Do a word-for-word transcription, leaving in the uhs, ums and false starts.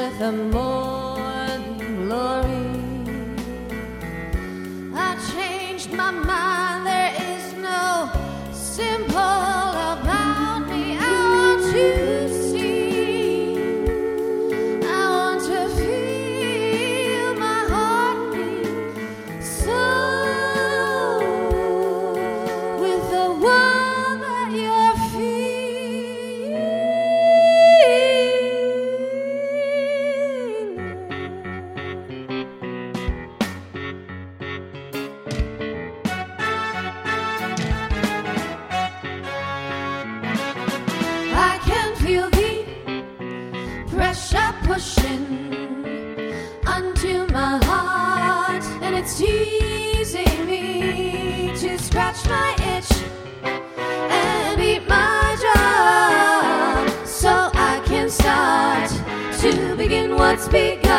with a morning glory. I changed my mind, there is no simple about me. I want to see, I want to feel my heartbeat so with the one that you're feeling. I can feel the pressure pushing onto my heart, and it's teasing me to scratch my itch and beat my drum, so I can start to begin what's begun.